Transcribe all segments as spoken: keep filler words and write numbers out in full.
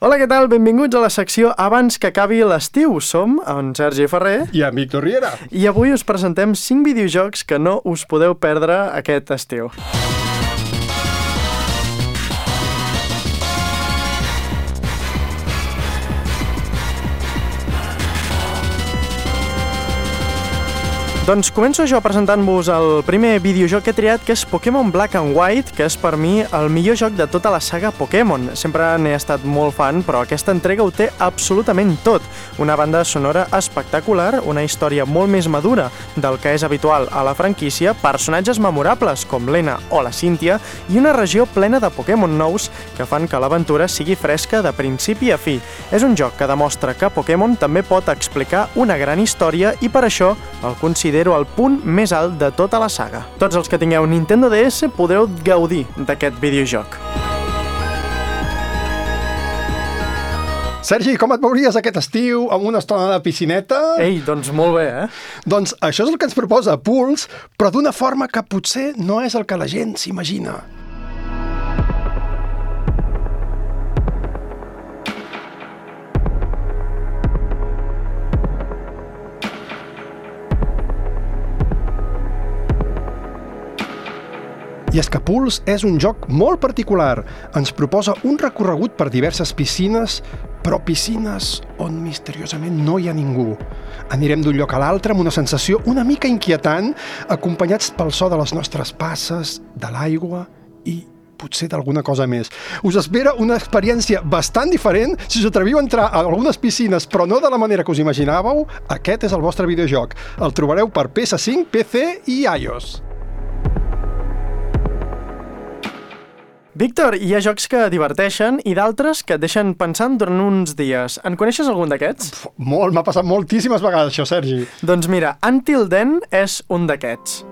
Hola, què tal? Benvinguts a la secció Abans que acabi l'estiu. Som en Sergi Ferrer i en Víctor Riera. I avui us presentem cinc videojocs que no us podeu perdre aquest estiu. Doncs començo jo presentant-vos el primer videojoc que he triat, que és Pokémon Black and White, que és per mi el millor joc de tota la saga Pokémon. Sempre n'he estat molt fan, però aquesta entrega ho té absolutament tot. Una banda sonora espectacular, una història molt més madura del que és habitual a la franquícia, personatges memorables com l'Ena o la Cynthia i una regió plena de Pokémon nous que fan que l'aventura sigui fresca de principi a fi. És un joc que demostra que Pokémon també pot explicar una gran història i per això el considero el punt més alt de tota la saga. Tots els que tingueu Nintendo D S podreu gaudir d'aquest videojoc. Sergi, com et veuries aquest estiu amb una estona de piscineta? Ei, doncs molt bé, eh? Doncs això és el que ens proposa Pulse, però d'una forma que potser no és el que la gent s'imagina. I és que Pulse és un joc molt particular. Ens proposa un recorregut per diverses piscines, però piscines on misteriosament no hi ha ningú. Anirem d'un lloc a l'altre amb una sensació una mica inquietant, acompanyats pel so de les nostres passes, de l'aigua i potser d'alguna cosa més. Us espera una experiència bastant diferent. Si us atreviu a entrar a algunes piscines, però no de la manera que us imaginàveu, aquest és el vostre videojoc. El trobareu per P S cinc, P C i iOS. Víctor, hi ha jocs que diverteixen i d'altres que et deixen pensant durant uns dies. En coneixes algun d'aquests? Molt, m'ha passat moltíssimes vegades això, Sergi. Doncs mira, Until Then és un d'aquests.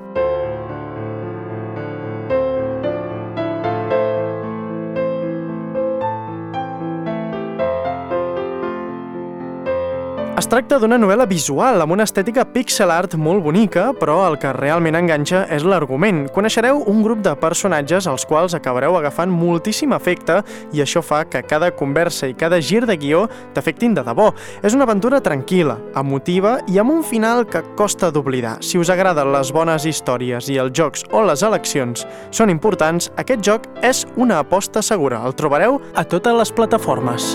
Es tracta d'una novel·la visual amb una estètica pixel art molt bonica, però el que realment enganxa és l'argument. Coneixereu un grup de personatges als quals acabareu agafant moltíssim efecte i això fa que cada conversa i cada gir de guió t'afectin de debò. És una aventura tranquil·la, emotiva i amb un final que costa d'oblidar. Si us agraden les bones històries i els jocs on les eleccions són importants, aquest joc és una aposta segura. El trobareu a totes les plataformes.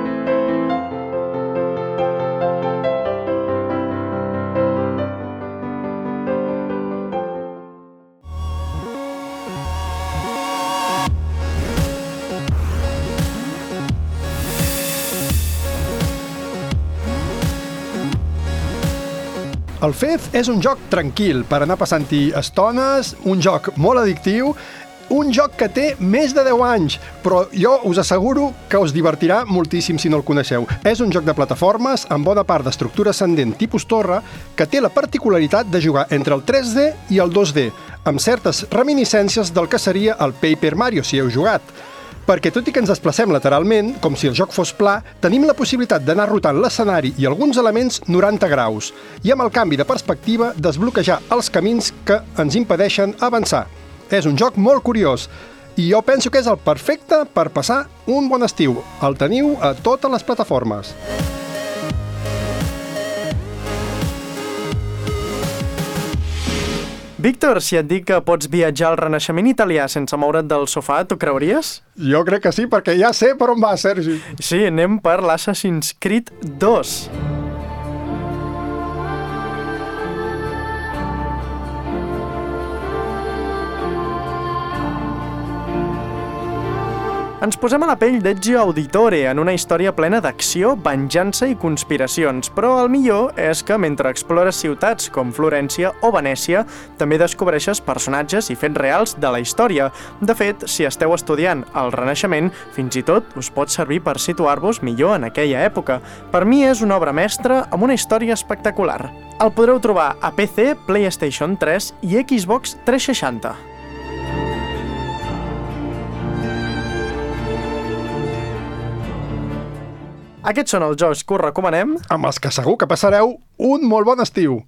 El Fez és un joc tranquil per anar passant-hi estones, un joc molt addictiu, un joc que té més de deu anys, però jo us asseguro que us divertirà moltíssim si no el coneixeu. És un joc de plataformes amb bona part d'estructura ascendent tipus torre que té la particularitat de jugar entre el tres D i el dos D, amb certes reminiscències del que seria el Paper Mario, si heu jugat. Perquè tot i que ens desplacem lateralment, com si el joc fos pla, tenim la possibilitat d'anar rotant l'escenari i alguns elements noranta graus, i amb el canvi de perspectiva desbloquejar els camins que ens impedeixen avançar. És un joc molt curiós, i jo penso que és el perfecte per passar un bon estiu. El teniu a totes les plataformes. Víctor, si et dic que pots viatjar al Renaixement italià sense moure't del sofà, t'ho creuries? Jo crec que sí, perquè ja sé per on va, Sergi. Sí, anem per l'Assassin's Creed dos. Ens posem a la pell d'Ezio Auditore en una història plena d'acció, venjança i conspiracions, però el millor és que mentre explores ciutats com Florència o Venècia, també descobreixes personatges i fets reals de la història. De fet, si esteu estudiant el Renaixement, fins i tot us pot servir per situar-vos millor en aquella època. Per mi és una obra mestra amb una història espectacular. El podreu trobar a P C, PlayStation tres i Xbox tres seixanta. Aquests són els jocs que us recomanem, amb els que segur que passareu un molt bon estiu.